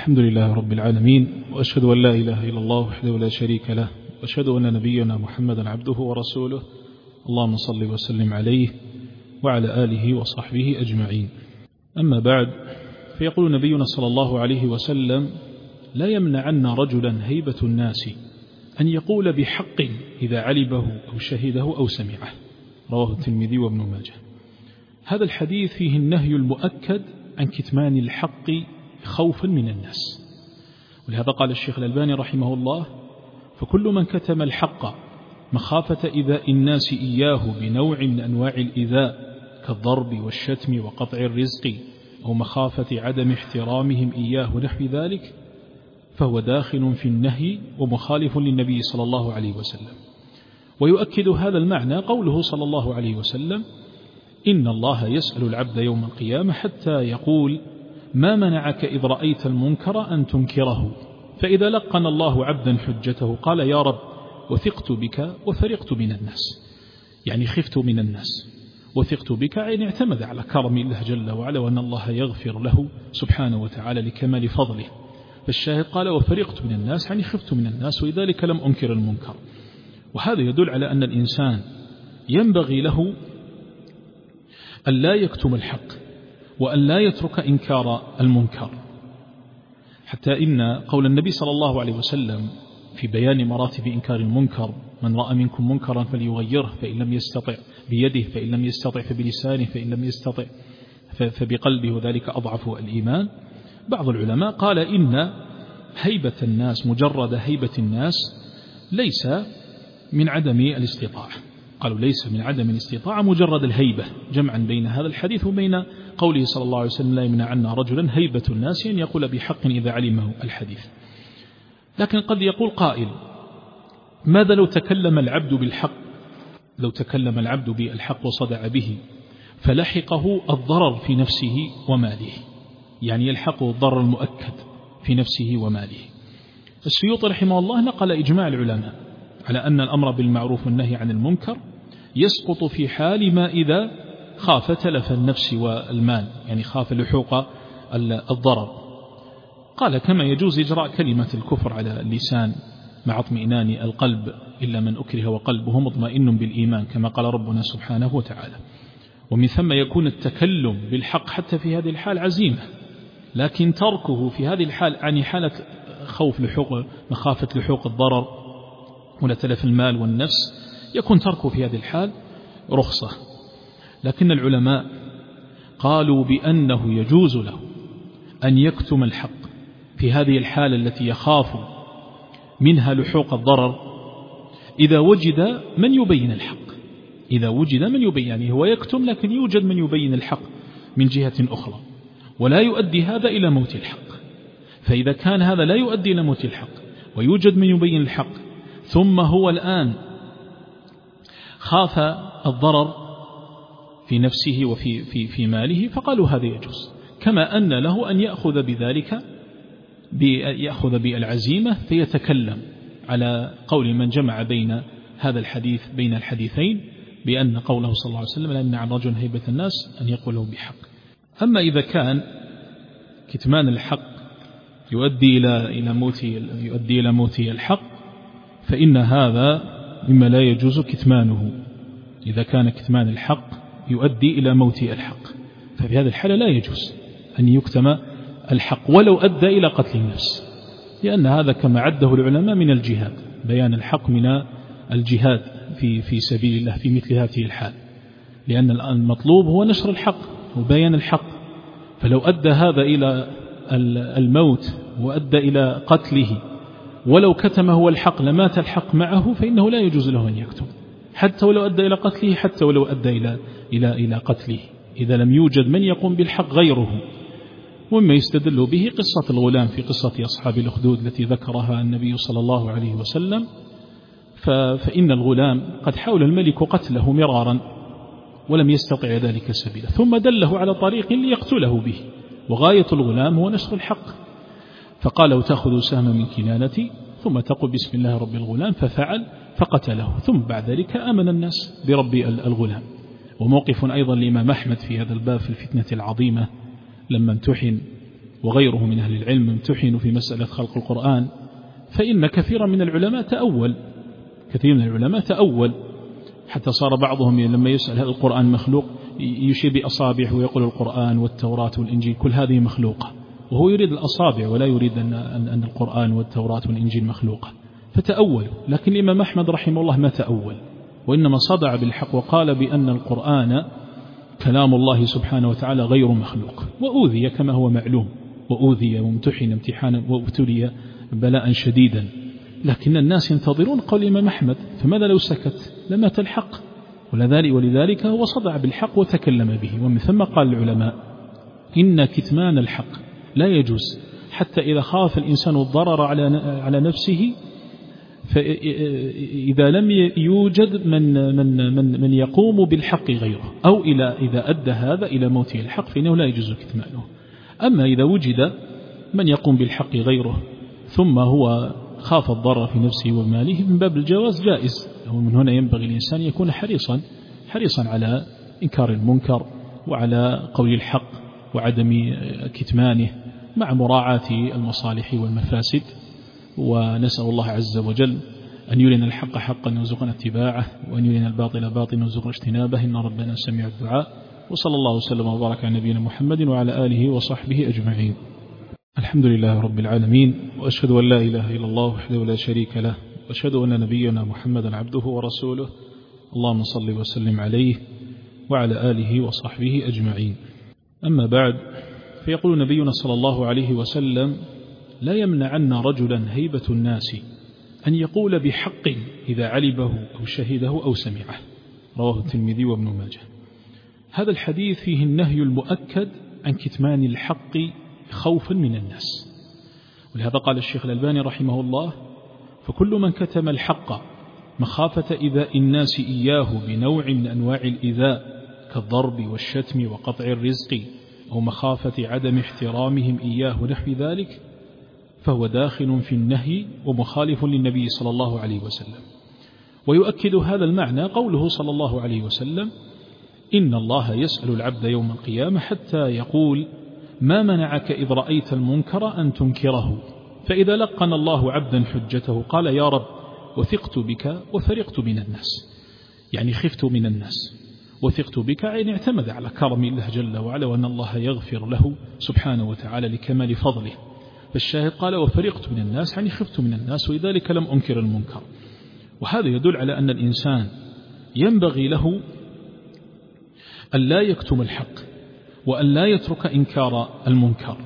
الحمد لله رب العالمين، وأشهد أن لا إله إلا الله وحده لا شريك له، وأشهد أن نبينا محمدا عبده ورسوله. اللهم صل وسلم عليه وعلى آله وصحبه أجمعين. أما بعد، فيقول نبينا صلى الله عليه وسلم: لا يمنعن رجلا هيبة الناس أن يقول بحق إذا علمه أو شهده أو سمعه. رواه الترمذي وابن ماجه. هذا الحديث فيه النهي المؤكد عن كتمان الحق خوفا من الناس، ولهذا قال الشيخ الألباني رحمه الله: فكل من كتم الحق مخافة إيذاء الناس إياه بنوع من أنواع الإيذاء كالضرب والشتم وقطع الرزق، أو مخافة عدم احترامهم إياه نحو ذلك، فهو داخل في النهي ومخالف للنبي صلى الله عليه وسلم. ويؤكد هذا المعنى قوله صلى الله عليه وسلم: إن الله يسأل العبد يوم القيامة حتى يقول: ما منعك إذ رأيت المنكر أن تنكره؟ فإذا لقن الله عبدا حجته قال: يا رب، وثقت بك وفرقت من الناس، يعني خفت من الناس. وثقت بك يعني اعتمد على كرم الله جل وعلا وأن الله يغفر له سبحانه وتعالى لكمال فضله. فالشاهد قال: وفرقت من الناس، يعني خفت من الناس، ولذلك لم أنكر المنكر. وهذا يدل على أن الإنسان ينبغي له أن لا يكتم الحق وأن لا يترك إنكار المنكر، حتى إن قول النبي صلى الله عليه وسلم في بيان مراتب إنكار المنكر: من رأى منكم منكرا فليغيره، فإن لم يستطع بيده، فإن لم يستطع فبلسانه، فإن لم يستطع فبقلبه، وذلك أضعف الإيمان. بعض العلماء قال إن هيبة الناس، مجرد هيبة الناس، ليس من عدم الاستطاعة. قالوا ليس من عدم الاستطاعة مجرد الهيبة، جمعا بين هذا الحديث وبين قوله صلى الله عليه وسلم: لا يمنعن رجلا هيبة الناس أن يقول بحق إذا علمه الحديث. لكن قد يقول قائل: ماذا لو تكلم العبد بالحق؟ لو تكلم العبد بالحق وصدع به فلحقه الضرر في نفسه وماله، يعني يلحقه الضرر المؤكد في نفسه وماله. السيوطي رحمه الله نقل إجماع العلماء على أن الأمر بالمعروف والنهي عن المنكر يسقط في حال ما إذا خاف تلف النفس والمال، يعني خاف لحوق الضرر. قال: كما يجوز إجراء كلمة الكفر على اللسان مع اطمئنان القلب، إلا من أكره وقلبه مطمئن بالإيمان، كما قال ربنا سبحانه وتعالى. ومن ثم يكون التكلم بالحق حتى في هذه الحال عزيمة، لكن تركه في هذه الحال عن حالة خوف مخافة لحوق الضرر ولا تلف المال والنفس، يكون تركه في هذه الحال رخصة. لكن العلماء قالوا بأنه يجوز له أن يكتم الحق في هذه الحالة التي يخاف منها لحوق الضرر إذا وجد من يبين الحق. إذا وجد من يبين، يعني هو يكتم لكن يوجد من يبين الحق من جهة أخرى، ولا يؤدي هذا إلى موت الحق. فإذا كان هذا لا يؤدي إلى موت الحق ويوجد من يبين الحق، ثم هو الآن خاف الضرر في نفسه وفي ماله، فقالوا هذا يجوز. كما أن له أن يأخذ بذلك، يأخذ بالعزيمة فيتكلم على قول من جمع بين هذا الحديث بين الحديثين، بأن قوله صلى الله عليه وسلم: لا يمنع رجل هيبة الناس أن يقوله بحق. أما إذا كان كتمان الحق يؤدي إلى موت الحق، فإن هذا مما لا يجوز كتمانه. إذا كان كتمان الحق يؤدي إلى موت الحق، ففي هذه الحالة لا يجوز أن يكتم الحق ولو أدى إلى قتل النفس، لأن هذا كما عده العلماء من الجهاد، بيان الحق من الجهاد في سبيل الله في مثل هذه الحال، لأن المطلوب هو نشر الحق وبيان الحق. فلو أدى هذا إلى الموت وأدى إلى قتله ولو كتم هو الحق لمات الحق معه، فإنه لا يجوز له أن يكتم، حتى ولو أدى إلى قتله، حتى ولو أدى إلى قتله، إذا لم يوجد من يقوم بالحق غيره. ومما يستدل به قصة الغلام في قصة أصحاب الأخدود التي ذكرها النبي صلى الله عليه وسلم. فإن الغلام قد حاول الملك قتله مرارا ولم يستطع ذلك سبيلا، ثم دله على طريق ليقتله به، وغاية الغلام هو نشر الحق. فقال: وتأخذ سهما من كنانتي ثم تقول بسم الله رب الغلام، ففعل فقتله. ثم بعد ذلك آمن الناس برب الغلام. وموقف أيضا لإمام أحمد في هذا الباب في الفتنة العظيمة لما امتحن وغيره من أهل العلم امتحنوا في مسألة خلق القرآن، فإن كثيرا من العلماء تأول حتى صار بعضهم لما يسأل هذا القرآن مخلوق يشير بأصابعه ويقول القرآن والتوراة والإنجيل كل هذه مخلوقة، وهو يريد الأصابع ولا يريد أن القرآن والتوراة والإنجيل مخلوقة، فتأولوا. لكن الإمام أحمد رحمه الله ما تأول، وإنما صدع بالحق وقال بأن القرآن كلام الله سبحانه وتعالى غير مخلوق، وأوذي كما هو معلوم، وأوذي وامتحن امتحانا وابتلي بلاء شديدا، لكن الناس ينتظرون قول الإمام أحمد، فماذا لو سكت لمات الحق، ولذلك هو صدع بالحق وتكلم به. ومن ثم قال العلماء إن كتمان الحق لا يجوز حتى إذا خاف الإنسان الضرر على نفسه، فإذا لم يوجد من يقوم بالحق غيره، أو إذا أدى هذا إلى موته الحق فإنه لا يجوز كتمانه. أما إذا وجد من يقوم بالحق غيره ثم هو خاف الضرر في نفسه وماله من باب الجواز جائز، ومن هنا ينبغي الإنسان يكون حريصا على إنكار المنكر وعلى قول الحق وعدم كتمانه مع مراعاة المصالح والمفاسد. ونسأل الله عز وجل أن يرينا الحق حقا ويرزقنا اتباعه، وأن يرينا الباطل باطلا ويرزقنا اجتنابه، إن ربنا سميع الدعاء. وصلى الله وسلم وبارك على نبينا محمد وعلى آله وصحبه أجمعين. الحمد لله رب العالمين، وأشهد أن لا إله إلا الله وحده لا شريك له، وأشهد أن نبينا محمدا عبده ورسوله، اللهم صل وسلم عليه وعلى آله وصحبه أجمعين. أما بعد، فيقول نبينا صلى الله عليه وسلم: لا يمنعن رجلا هيبة الناس أن يقول بحق إذا علمه أو شهده أو سمعه. رواه الترمذي وابن ماجه. هذا الحديث فيه النهي المؤكد عن كتمان الحق خوفا من الناس، ولهذا قال الشيخ الألباني رحمه الله: فكل من كتم الحق مخافة إيذاء الناس إياه بنوع من أنواع الإيذاء كالضرب والشتم وقطع الرزق، أو مخافة عدم احترامهم إياه ونحو ذلك، فهو داخل في النهي ومخالف للنبي صلى الله عليه وسلم. ويؤكد هذا المعنى قوله صلى الله عليه وسلم: إن الله يسأل العبد يوم القيامة حتى يقول: ما منعك إذ رأيت المنكر أن تنكره؟ فإذا لقن الله عبدا حجته قال: يا رب، وثقت بك وفرقت من الناس، يعني خفت من الناس، وثقت بك يعني اعتمد على كرم الله جل وعلا وأن الله يغفر له سبحانه وتعالى لكمال فضله. فالشاهد قال: وفرقت من الناس يعني خفت من الناس، ولذلك لم أنكر المنكر. وهذا يدل على أن الإنسان ينبغي له أن لا يكتم الحق وأن لا يترك إنكار المنكر،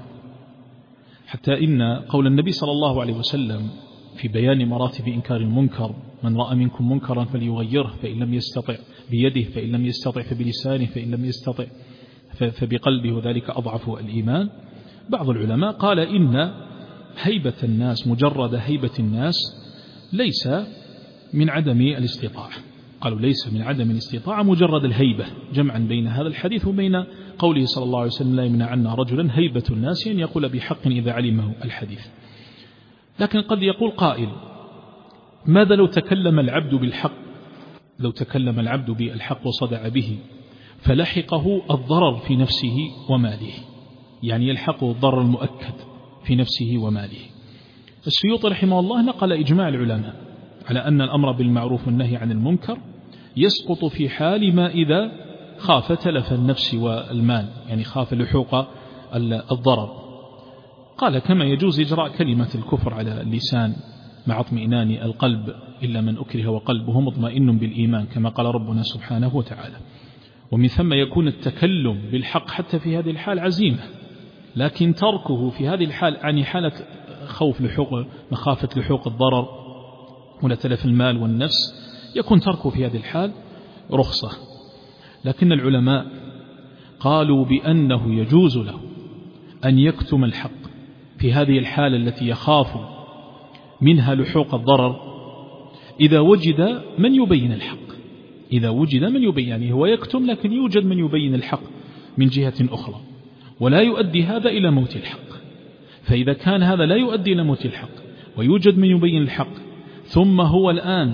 حتى إن قول النبي صلى الله عليه وسلم في بيان مراتب إنكار المنكر: من رأى منكم منكرا فليغيره، فإن لم يستطع بيده، فإن لم يستطع فبلسانه، فإن لم يستطع فبقلبه، وذلك أضعف الإيمان. بعض العلماء قال إن هيبة الناس، مجرد هيبة الناس، ليس من عدم الاستطاعة. قالوا ليس من عدم الاستطاعة مجرد الهيبة، جمعا بين هذا الحديث وبين قوله صلى الله عليه وسلم: لا يمنعن رجلا هيبة الناس أن يقول بحق إذا علمه الحديث. لكن قد يقول قائل: ماذا لو تكلم العبد بالحق؟ لو تكلم العبد بالحق وصدع به فلحقه الضرر في نفسه وماله، يعني يلحقه الضرر المؤكد في نفسه وماله. السيوطي رحمه الله نقل إجماع العلماء على أن الأمر بالمعروف والنهي عن المنكر يسقط في حال ما إذا خاف تلف النفس والمال، يعني خاف لحوق الضرر. قال: كما يجوز إجراء كلمة الكفر على اللسان مع اطمئنان القلب، إلا من أكره وقلبه مطمئن بالإيمان، كما قال ربنا سبحانه وتعالى. ومن ثم يكون التكلم بالحق حتى في هذه الحال عزيمة، لكن تركه في هذه الحال عن حالة خوف مخافة لحوق الضرر ولا تلف المال والنفس، يكون تركه في هذه الحال رخصة. لكن العلماء قالوا بأنه يجوز له أن يكتم الحق في هذه الحالة التي يخاف منها لحوق الضرر إذا وجد من يبين الحق. إذا وجد من يبين، يعني هو يكتم لكن يوجد من يبين الحق من جهة أخرى، ولا يؤدي هذا إلى موت الحق. فإذا كان هذا لا يؤدي إلى موت الحق ويوجد من يبين الحق، ثم هو الآن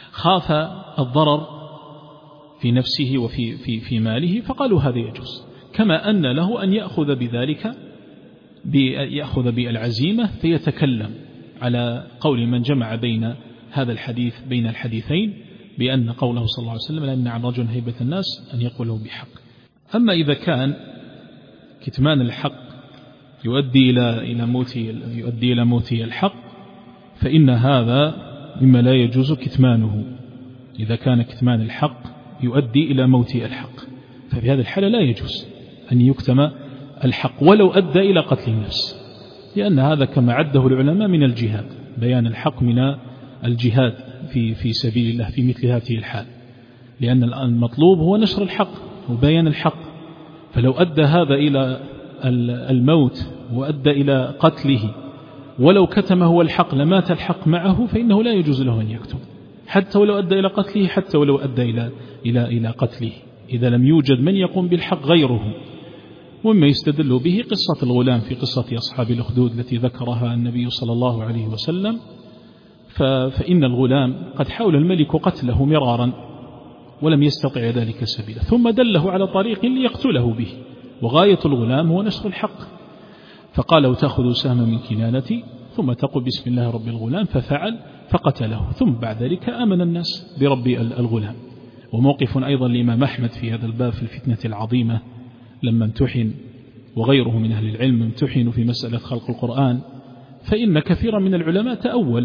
خاف الضرر في نفسه وفي ماله، فقالوا هذا يجوز. كما أن له أن يأخذ بذلك يأخذ بالعزيمة فيتكلم على قول من جمع بين هذا الحديث بين الحديثين بأن قوله صلى الله عليه وسلم لا يمنع عن رجل هيبة الناس أن يقوله بحق. أما إذا كان كتمان الحق يؤدي إلى موت الحق فإن هذا مما لا يجوز كتمانه. إذا كان كتمان الحق يؤدي إلى موت الحق ففي هذه الحالة لا يجوز أن يكتم الحق ولو أدى إلى قتل النفس، لأن هذا كما عده العلماء من الجهاد، بيان الحق من الجهاد في سبيل الله في مثل هذه الحال، لأن المطلوب هو نشر الحق وبيان الحق. فلو أدى هذا إلى الموت وأدى إلى قتله ولو كتمه هو الحق لمات الحق معه، فإنه لا يجوز له أن يكتم حتى ولو أدى إلى قتله، حتى ولو أدى إلى قتله إذا لم يوجد من يقوم بالحق غيره. ومما يستدل به قصة الغلام في قصة أصحاب الأخدود التي ذكرها النبي صلى الله عليه وسلم، فإن الغلام قد حاول الملك قتله مرارا ولم يستطع ذلك سبيلا، ثم دله على طريق ليقتله به، وغاية الغلام هو نشر الحق، فقال وتأخذ سهم من كنانتي ثم تقول بسم الله رب الغلام، ففعل فقتله، ثم بعد ذلك آمن الناس برب الغلام. وموقف أيضا لإمام أحمد في هذا الباب في الفتنة العظيمة لما امتحن وغيره من أهل العلم امتحنوا في مسألة خلق القرآن، فإن كثيرا من العلماء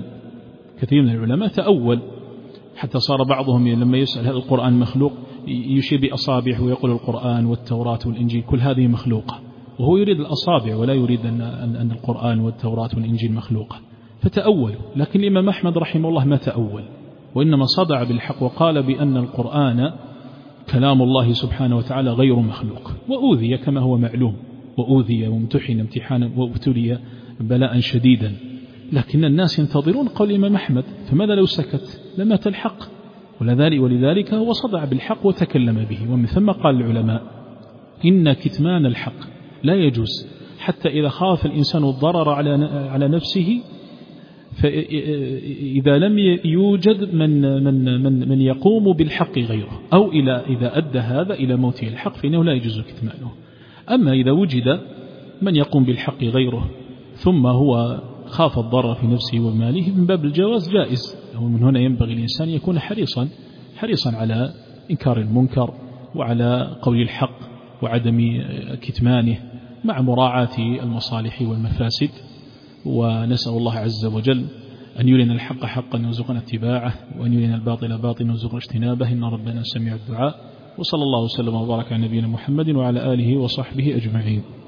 تأول حتى صار بعضهم لما يسأل هل القرآن مخلوق يشير بأصابعه ويقول القرآن والتوراة والإنجيل كل هذه مخلوقة، وهو يريد الأصابع ولا يريد أن القرآن والتوراة والإنجيل مخلوقة، فتأول. لكن الإمام أحمد رحمه الله ما تأول، وإنما صدع بالحق وقال بأن القرآن كلام الله سبحانه وتعالى غير مخلوق، وأوذي كما هو معلوم، وأوذي وامتحن امتحانا وابتلي بلاء شديدا، لكن الناس ينتظرون قول الإمام أحمد، فماذا لو سكت لمات الحق، ولذلك هو صدع بالحق وتكلم به. ومن ثم قال العلماء إن كتمان الحق لا يجوز حتى إذا خاف الإنسان الضرر على نفسه، فإذا لم يوجد من يقوم بالحق غيره، أو إذا أدى هذا إلى موته الحق فإنه لا يجوز كتمانه. أما إذا وجد من يقوم بالحق غيره ثم هو خاف الضرر في نفسه وماله من باب الجواز جائز، ومن هنا ينبغي الإنسان يكون حريصا على إنكار المنكر وعلى قول الحق وعدم كتمانه مع مراعاة المصالح والمفاسد. ونسأل الله عز وجل أن يرينا الحق حقا ويرزقنا اتباعه، وأن يرينا الباطل باطلا ويرزقنا اجتنابه، إن ربنا سميع الدعاء. وصلى الله وسلم وبارك على نبينا محمد وعلى آله وصحبه أجمعين.